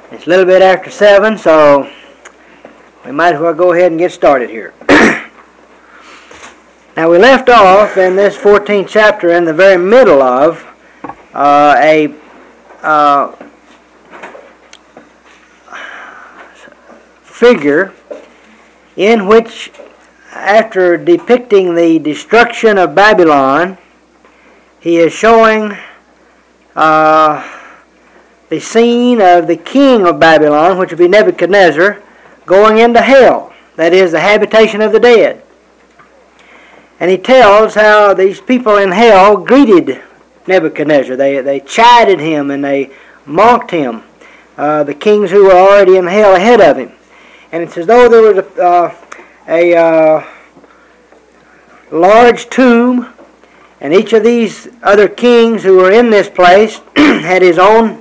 It's a little bit after 7, so we might as well go ahead and get started here. Now we left off in this 14th chapter in the very middle of a figure in which, after depicting the destruction of Babylon, he is showing the scene of the king of Babylon, which would be Nebuchadnezzar, going into hell, that is, the habitation of the dead. And he tells how these people in hell greeted Nebuchadnezzar. They chided him and they mocked him, the kings who were already in hell ahead of him. And it's as though there was a large tomb, and each of these other kings who were in this place had his own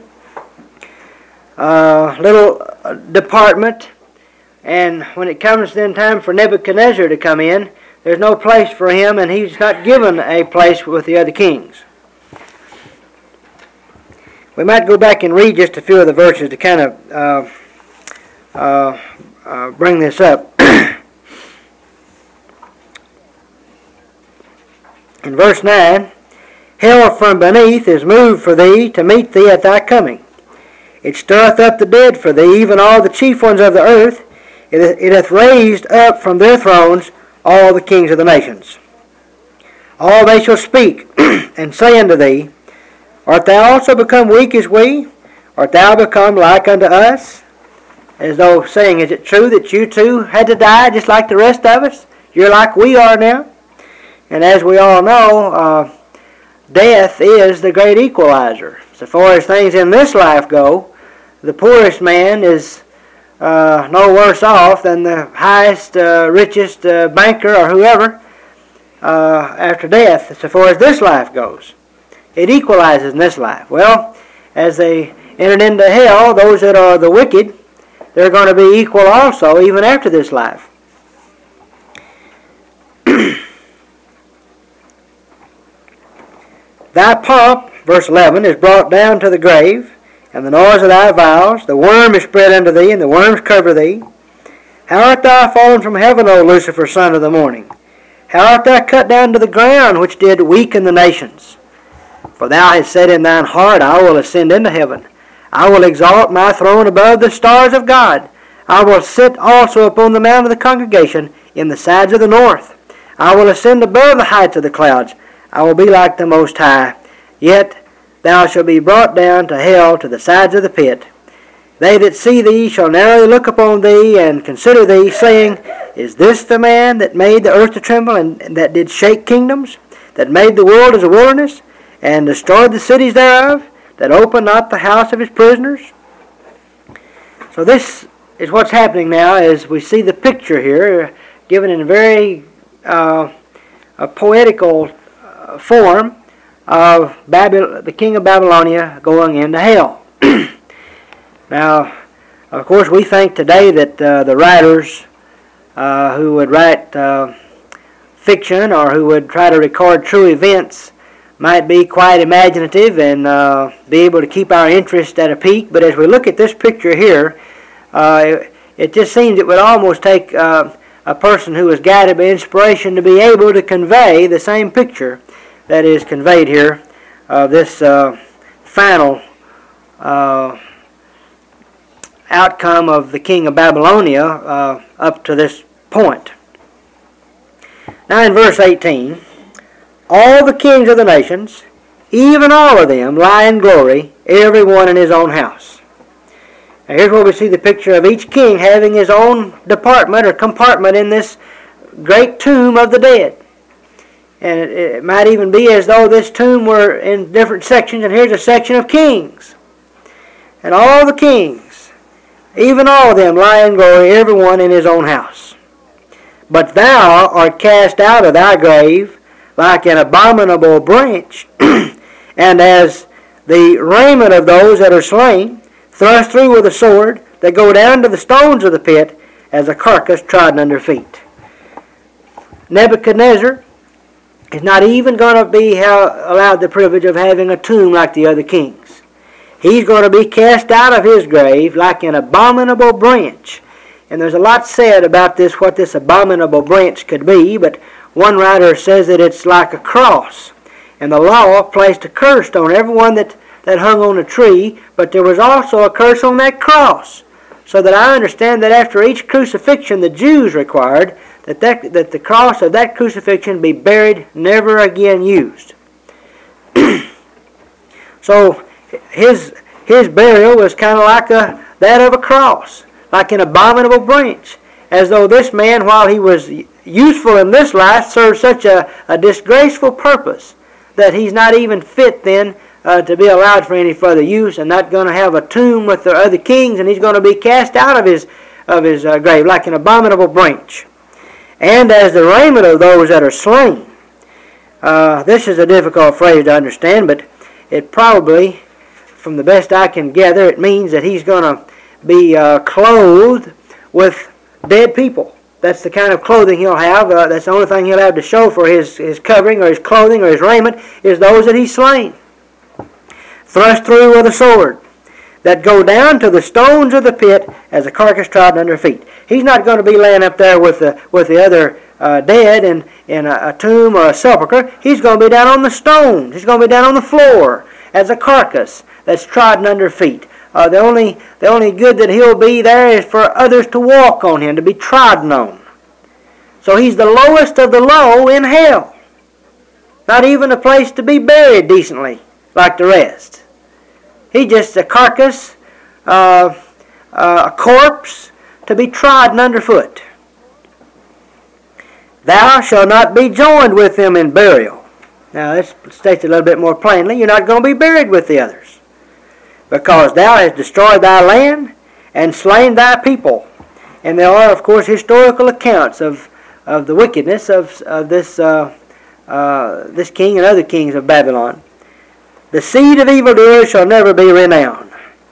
little department. And when it comes then time for Nebuchadnezzar to come in, there's no place for him, and he's not given a place with the other kings. We might go back and read just a few of the verses to kind of bring this up. In verse 9, hell from beneath is moved for thee to meet thee at thy coming. It stirreth up the dead for thee, even all the chief ones of the earth. It hath raised up from their thrones all the kings of the nations. All they shall speak, and say unto thee, art thou also become weak as we? Art thou become like unto us? As though saying, is it true that you too had to die just like the rest of us? You're like we are now. And as we all know, death is the great equalizer. So far as things in this life go, the poorest man is no worse off than the highest, richest banker or whoever after death, so far as this life goes. It equalizes in this life. Well, as they entered into hell, those that are the wicked, they're going to be equal also, even after this life. Thy pomp, verse 11, is brought down to the grave, and the noise of thy vows, the worm is spread unto thee, and the worms cover thee. How art thou fallen from heaven, O Lucifer, son of the morning? How art thou cut down to the ground, which did weaken the nations? For thou hast said in thine heart, I will ascend into heaven. I will exalt my throne above the stars of God. I will sit also upon the mount of the congregation in the sides of the north. I will ascend above the heights of the clouds. I will be like the Most High. Yet thou shalt be brought down to hell, to the sides of the pit. They that see thee shall narrowly look upon thee, and consider thee, saying, is this the man that made the earth to tremble, and that did shake kingdoms, that made the world as a wilderness, and destroyed the cities thereof, that opened not the house of his prisoners? So this is what's happening now, as we see the picture here, given in a very poetical form of the king of Babylonia going into hell. Now, of course, we think today that the writers who would write fiction or who would try to record true events might be quite imaginative and be able to keep our interest at a peak. But as we look at this picture here, it just seems it would almost take a person who is guided by inspiration to be able to convey the same picture that is conveyed here of this final outcome of the king of Babylonia up to this point. Now in verse 18, all the kings of the nations, even all of them, lie in glory, every one in his own house. Now here's where we see the picture of each king having his own department or compartment in this great tomb of the dead. And it might even be as though this tomb were in different sections, and here's a section of kings. And all the kings, even all of them, lie in glory, every one in his own house. But thou art cast out of thy grave like an abominable branch, and as the raiment of those that are slain, thrust through with a sword, that go down to the stones of the pit, as a carcass trodden under feet. Nebuchadnezzar is not even going to be allowed the privilege of having a tomb like the other kings. He's going to be cast out of his grave like an abominable branch. And there's a lot said about this, what this abominable branch could be, but one writer says that it's like a cross. And the law placed a curse on everyone that hung on a tree, but there was also a curse on that cross. So that I understand that after each crucifixion, the Jews required that the cross of that crucifixion be buried, never again used. So his burial was kind of like that of a cross, like an abominable branch, as though this man, while he was useful in this life, served such a disgraceful purpose that he's not even fit then to be allowed for any further use, and not going to have a tomb with the other kings, and he's going to be cast out of his grave like an abominable branch. And as the raiment of those that are slain. This is a difficult phrase to understand, but it probably, from the best I can gather, it means that he's going to be clothed with dead people. That's the kind of clothing he'll have. That's the only thing he'll have to show for his covering or his clothing or his raiment is those that he's slain. Thrust through with a sword, that go down to the stones of the pit as a carcass trodden under feet. He's not going to be laying up there with the other dead in a tomb or a sepulcher. He's going to be down on the stones. He's going to be down on the floor as a carcass that's trodden under feet. The only good that he'll be there is for others to walk on him, to be trodden on. So he's the lowest of the low in hell. Not even a place to be buried decently like the rest. He's just a carcass, a corpse to be trodden underfoot. Thou shalt not be joined with them in burial. Now this states it a little bit more plainly. You're not going to be buried with the others, because thou hast destroyed thy land and slain thy people. And there are, of course, historical accounts of the wickedness of this king and other kings of Babylon. The seed of evildoers shall never be renowned.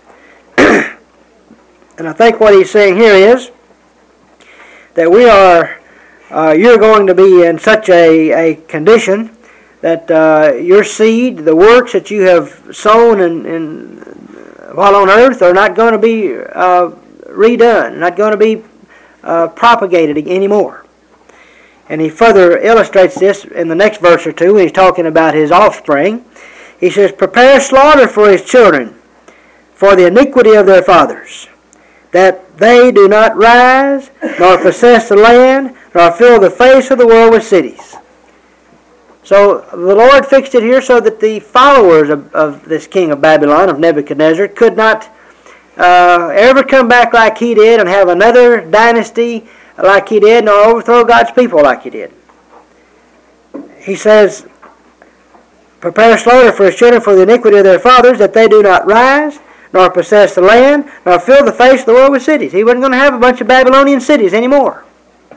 And I think what he's saying here is that you're going to be in such a condition that your seed, the works that you have sown while on earth, are not going to be redone, not going to be propagated anymore. And he further illustrates this in the next verse or two when he's talking about his offspring. He says, prepare slaughter for his children, for the iniquity of their fathers, that they do not rise, nor possess the land, nor fill the face of the world with cities. So the Lord fixed it here so that the followers of this king of Babylon, of Nebuchadnezzar, could not ever come back like he did and have another dynasty like he did, nor overthrow God's people like he did. He says, prepare slaughter for his children for the iniquity of their fathers, that they do not rise, nor possess the land, nor fill the face of the world with cities. He wasn't going to have a bunch of Babylonian cities anymore.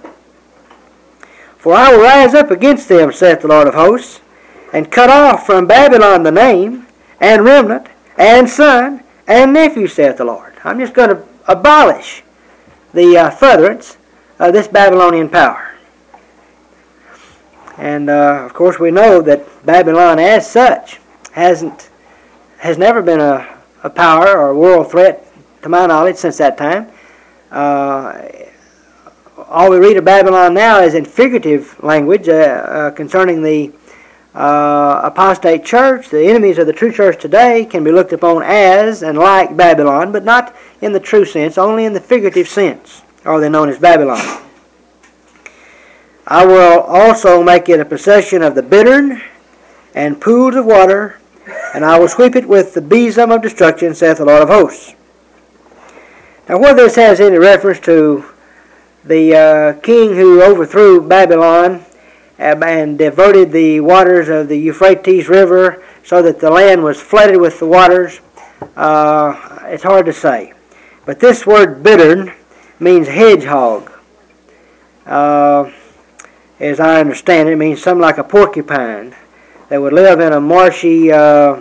For I will rise up against them, saith the Lord of hosts, and cut off from Babylon the name, and remnant, and son, and nephew, saith the Lord. I'm just going to abolish the furtherance of this Babylonian power. And of course we know that Babylon as such has never been a power or a world threat to my knowledge since that time. All we read of Babylon now is in figurative language concerning the apostate church. The enemies of the true church today can be looked upon as and like Babylon, but not in the true sense, only in the figurative sense are they known as Babylon. I will also make it a possession of the bittern and pools of water, and I will sweep it with the besom of destruction, saith the Lord of hosts. Now whether this has any reference to the king who overthrew Babylon and diverted the waters of the Euphrates River so that the land was flooded with the waters, it's hard to say. But this word bittern means hedgehog. As I understand it, it means something like a porcupine that would live in a marshy land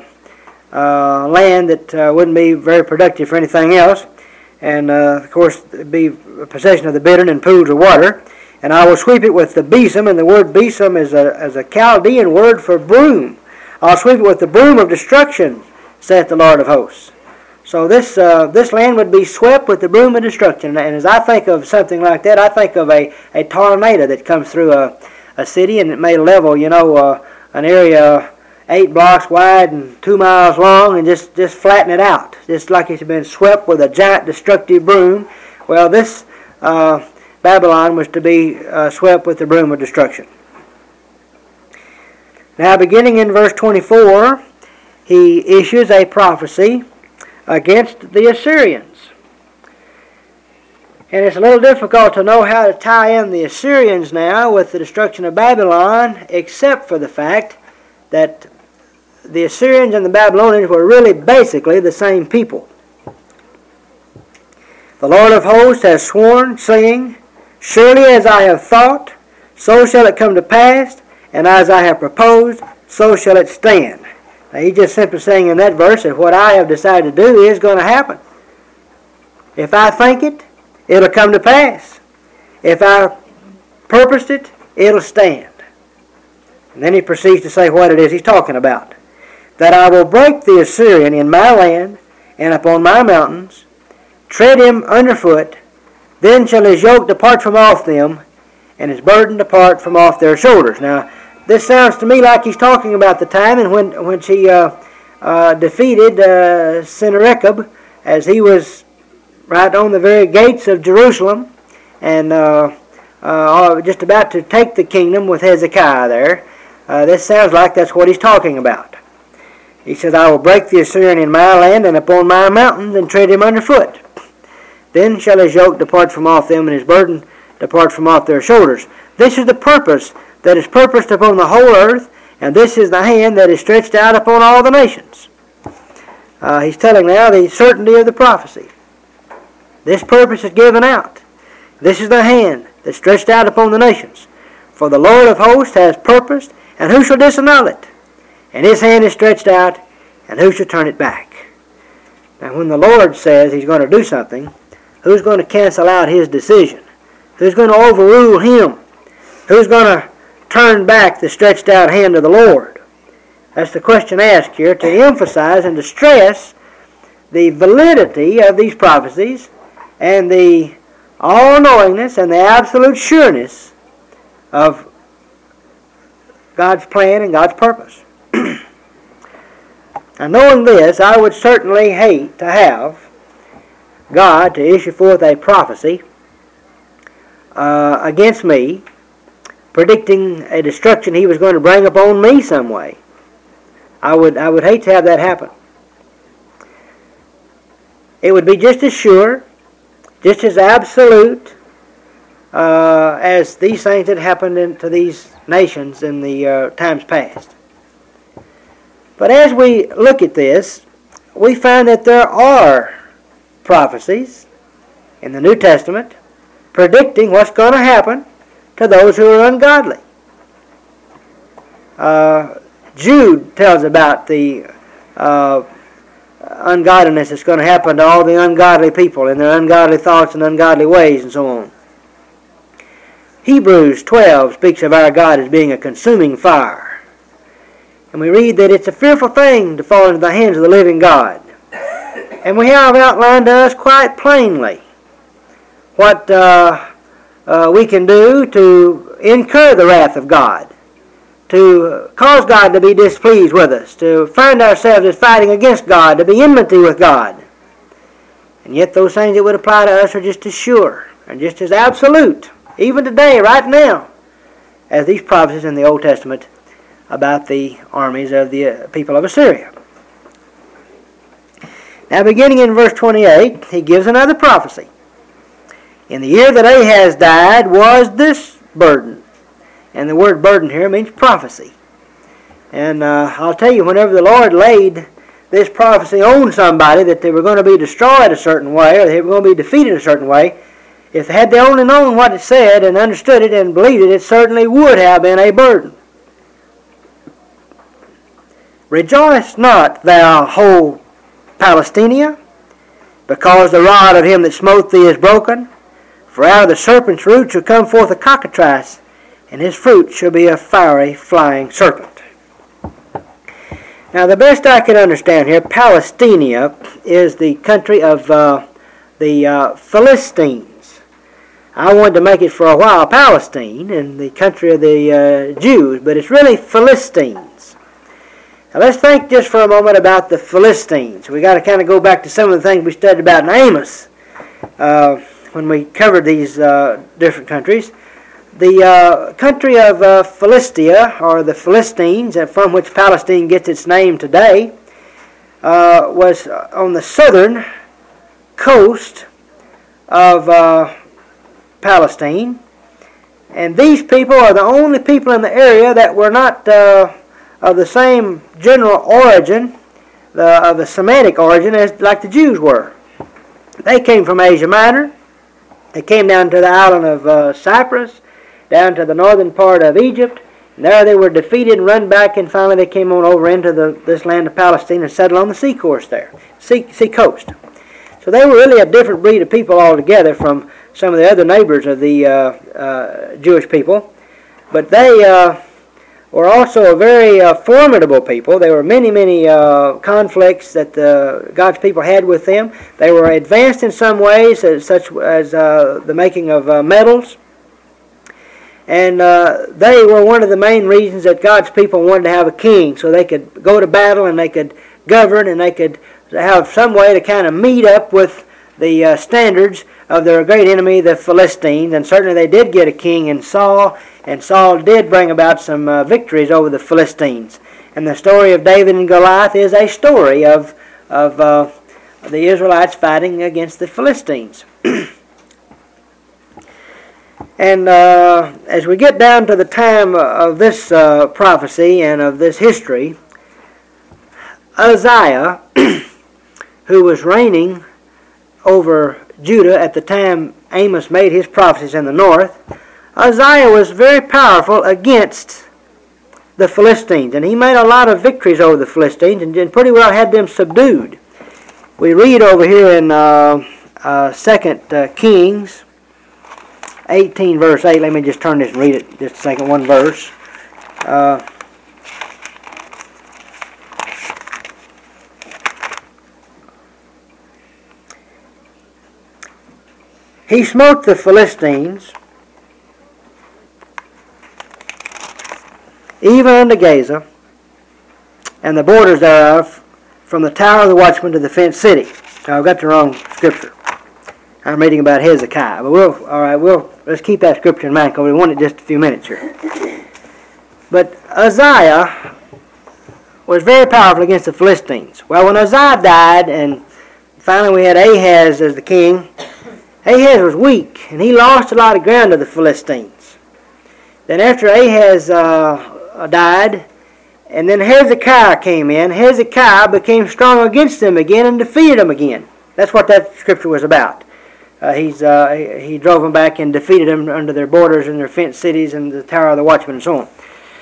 that wouldn't be very productive for anything else. And of course, it'd be a possession of the bittern and pools of water. And I will sweep it with the besom, and the word besom is a Chaldean word for broom. I'll sweep it with the broom of destruction, saith the Lord of hosts. So this land would be swept with the broom of destruction. And as I think of something like that, I think of a tornado that comes through a city, and it may level, an area 8 blocks wide and 2 miles long, and just flatten it out, just like it's been swept with a giant destructive broom. Well, this Babylon was to be swept with the broom of destruction. Now, beginning in verse 24, he issues a prophecy against the Assyrians. And it's a little difficult to know how to tie in the Assyrians now with the destruction of Babylon, except for the fact that the Assyrians and the Babylonians were really basically the same people. The Lord of hosts has sworn, saying, "Surely as I have thought, so shall it come to pass, and as I have proposed, so shall it stand." Now, he's just simply saying in that verse that what I have decided to do is going to happen. If I think it, it'll come to pass. If I purposed it, it'll stand. And then he proceeds to say what it is he's talking about. "That I will break the Assyrian in my land and upon my mountains, tread him underfoot, then shall his yoke depart from off them, and his burden depart from off their shoulders." Now, this sounds to me like he's talking about the time in when he defeated Sennacherib, as he was right on the very gates of Jerusalem, and just about to take the kingdom with Hezekiah there. This sounds like that's what he's talking about. He says, "I will break the Assyrian in my land and upon my mountains, and tread him underfoot. Then shall his yoke depart from off them, and his burden depart from off their shoulders." This is the purpose that is purposed upon the whole earth, and this is the hand that is stretched out upon all the nations. He's telling now the certainty of the prophecy. This purpose is given out. This is the hand that's stretched out upon the nations. For the Lord of hosts has purposed, and who shall disannul it? And his hand is stretched out, and who shall turn it back? Now, when the Lord says he's going to do something, who's going to cancel out his decision? Who's going to overrule him? Who's going to turn back the stretched out hand of the Lord? That's the question asked here, to emphasize and to stress the validity of these prophecies and the all-knowingness and the absolute sureness of God's plan and God's purpose. Now, knowing this, I would certainly hate to have God to issue forth a prophecy against me, predicting a destruction he was going to bring upon me some way. I would hate to have that happen. It would be just as sure, just as absolute as these things that happened to these nations in the times past. But as we look at this, we find that there are prophecies in the New Testament predicting what's going to happen to those who are ungodly. Jude tells about the ungodliness that's going to happen to all the ungodly people and their ungodly thoughts and ungodly ways and so on. Hebrews 12 speaks of our God as being a consuming fire. And we read that it's a fearful thing to fall into the hands of the living God. And we have outlined to us quite plainly what we can do to incur the wrath of God, to cause God to be displeased with us, to find ourselves as fighting against God, to be enmity with God. And yet those things that would apply to us are just as sure and just as absolute, even today, right now, as these prophecies in the Old Testament about the armies of the people of Assyria. Now, beginning in verse 28, he gives another prophecy. "In the year that Ahaz died was this burden." And the word burden here means prophecy. And I'll tell you, whenever the Lord laid this prophecy on somebody that they were going to be destroyed a certain way, or they were going to be defeated a certain way, if had they only known what it said and understood it and believed it, it certainly would have been a burden. "Rejoice not, thou whole Palestina, because the rod of him that smote thee is broken. For out of the serpent's root shall come forth a cockatrice, and his fruit shall be a fiery flying serpent." Now, the best I can understand here, Palestina is the country of the Philistines. I wanted to make it for a while Palestine and the country of the Jews, but it's really Philistines. Now, let's think just for a moment about the Philistines. We got to kind of go back to some of the things we studied about in Amos when we covered these different countries. The country of Philistia, or the Philistines, from which Palestine gets its name today, was on the southern coast of Palestine. And these people are the only people in the area that were not of the same general origin, of a Semitic origin, as like the Jews were. They came from Asia Minor. They came down to the island of Cyprus, down to the northern part of Egypt. And there they were defeated and run back, and finally they came on over into this land of Palestine and settled on the sea coast there, sea coast. So they were really a different breed of people altogether from some of the other neighbors of the Jewish people. But they were also a very formidable people. There were many, many conflicts that God's people had with them. They were advanced in some ways, such as the making of metals. And they were one of the main reasons that God's people wanted to have a king, so they could go to battle and they could govern and they could have some way to kind of meet up with the standards of their great enemy, the Philistines. And certainly they did get a king in Saul, and Saul did bring about some victories over the Philistines. And the story of David and Goliath is a story of the Israelites fighting against the Philistines. And as we get down to the time of this prophecy and of this history, Uzziah, who was reigning over Judah at the time Amos made his prophecies in the north, Uzziah was very powerful against the Philistines, and he made a lot of victories over the Philistines and pretty well had them subdued. We read over here in 2 Kings 18 verse 8. Let me just turn this and read it just a second, one verse. He smote the Philistines even unto Gaza, and the borders thereof, from the tower of the watchman to the fenced city. Now, I've got the wrong scripture. I'm reading about Hezekiah, but let's keep that scripture in mind because we want it just a few minutes here. But Uzziah was very powerful against the Philistines. Well, when Uzziah died, and finally we had Ahaz as the king, Ahaz was weak, and he lost a lot of ground to the Philistines. Then after Ahaz died, and then Hezekiah came in, Hezekiah became strong against them again and defeated them again. That's what that scripture was about. He drove them back and defeated them under their borders and their fenced cities and the tower of the watchman and so on.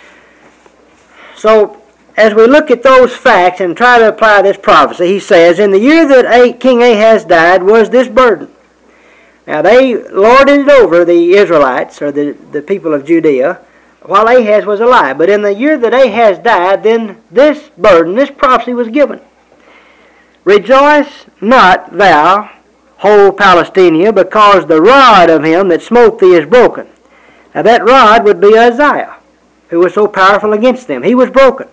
So, as we look at those facts and try to apply this prophecy, he says, in the year that King Ahaz died was this burden. Now, they lorded it over the Israelites, or the people of Judea, while Ahaz was alive. But in the year that Ahaz died, then this burden, this prophecy was given. Rejoice not thou, whole Palestina, because the rod of him that smote thee is broken. Now that rod would be Uzziah, who was so powerful against them. He was broken.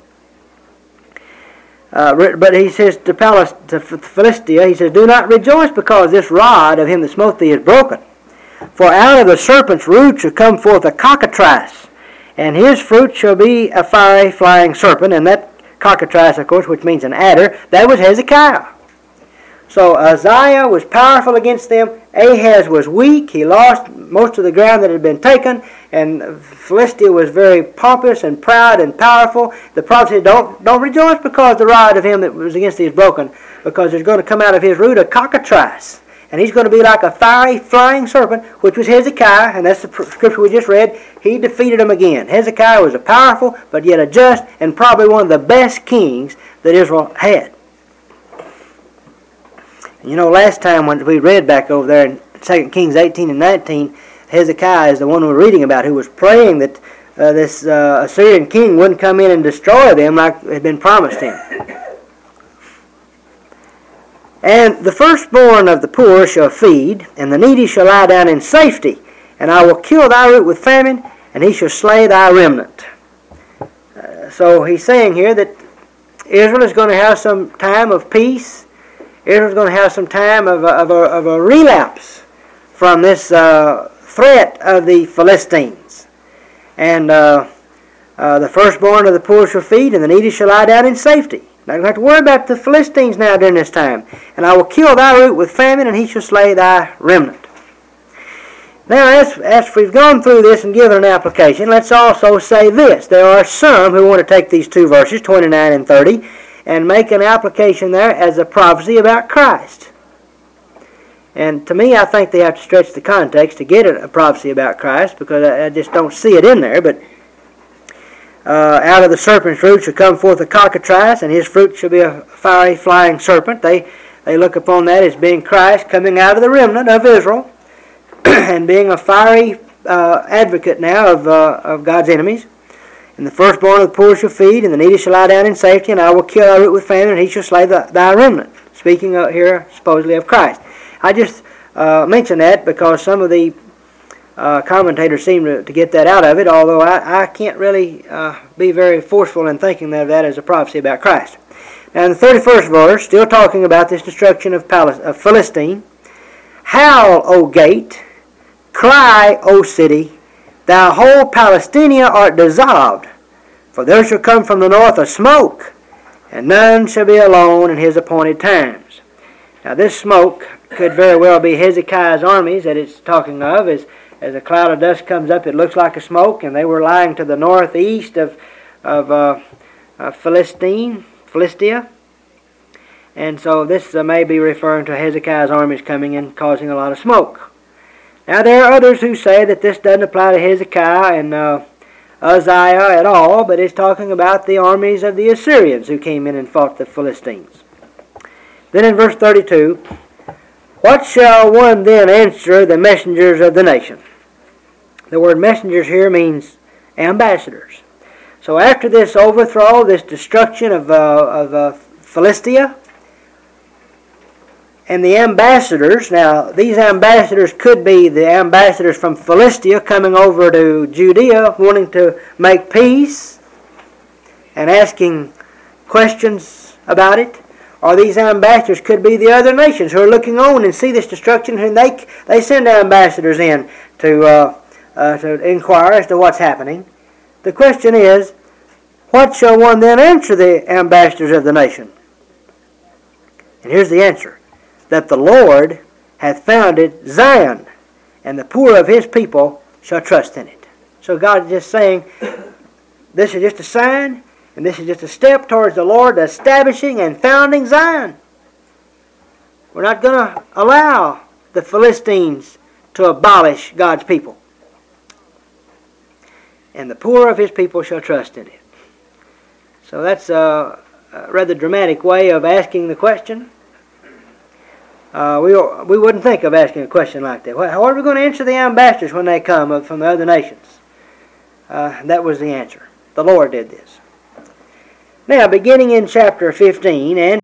But he says to Philistia, he says, do not rejoice because this rod of him that smote thee is broken. For out of the serpent's root shall come forth a cockatrice, and his fruit shall be a fiery flying serpent. And that cockatrice, of course, which means an adder, that was Hezekiah. So Uzziah was powerful against them. Ahaz was weak. He lost most of the ground that had been taken. And Philistia was very pompous and proud and powerful. The prophet said, don't rejoice because the rod of him that was against thee is broken, because there's going to come out of his root a cockatrice. And he's going to be like a fiery flying serpent, which was Hezekiah, and that's the scripture we just read. He defeated him again. Hezekiah was a powerful, but yet a just, and probably one of the best kings that Israel had. You know, last time when we read back over there in 2 Kings 18 and 19, Hezekiah is the one we're reading about, who was praying that this Assyrian king wouldn't come in and destroy them like had been promised him. And the firstborn of the poor shall feed, and the needy shall lie down in safety. And I will kill thy root with famine, and he shall slay thy remnant. So he's saying here that Israel is going to have some time of peace. Israel is going to have some time of a relapse from this threat of the Philistines. And the firstborn of the poor shall feed, and the needy shall lie down in safety. Not going to have to worry about the Philistines now during this time. And I will kill thy root with famine, and he shall slay thy remnant. Now, as we've gone through this and given an application, let's also say this. There are some who want to take these two verses, 29 and 30, and make an application there as a prophecy about Christ. And to me, I think they have to stretch the context to get a prophecy about Christ, because I just don't see it in there. But out of the serpent's root shall come forth a cockatrice, and his fruit shall be a fiery flying serpent. They look upon that as being Christ coming out of the remnant of Israel and being a fiery advocate now of God's enemies. And the firstborn of the poor shall feed, and the needy shall lie down in safety, and I will kill thy root with famine, and he shall slay thy remnant. Speaking here supposedly of Christ. I just mention that because some of the commentators seem to get that out of it, although I can't really be very forceful in thinking of that as a prophecy about Christ. Now in the 31st verse, still talking about this destruction of Philistine, howl, O gate, cry, O city, thou whole Palestinia art dissolved, for there shall come from the north a smoke, and none shall be alone in his appointed times. Now this smoke could very well be Hezekiah's armies that it's talking of. As a cloud of dust comes up, it looks like a smoke, and they were lying to the northeast of Philistia. And so this may be referring to Hezekiah's armies coming and causing a lot of smoke. Now there are others who say that this doesn't apply to Hezekiah and Uzziah at all, but it's talking about the armies of the Assyrians who came in and fought the Philistines. Then in verse 32, what shall one then answer the messengers of the nation? The word messengers here means ambassadors. So after this overthrow, this destruction of Philistia, and the ambassadors, now these ambassadors could be the ambassadors from Philistia coming over to Judea wanting to make peace and asking questions about it. Or these ambassadors could be the other nations who are looking on and see this destruction, and they send ambassadors in to inquire as to what's happening. The question is, what shall one then answer the ambassadors of the nation? And here's the answer. That the Lord hath founded Zion, and the poor of his people shall trust in it. So God is just saying, this is just a sign, and this is just a step towards the Lord establishing and founding Zion. We're not going to allow the Philistines to abolish God's people. And the poor of his people shall trust in it. So that's a rather dramatic way of asking the question. We wouldn't think of asking a question like that. How are we going to answer the ambassadors when they come from the other nations? That was the answer. The Lord did this. Now, beginning in chapter 15 and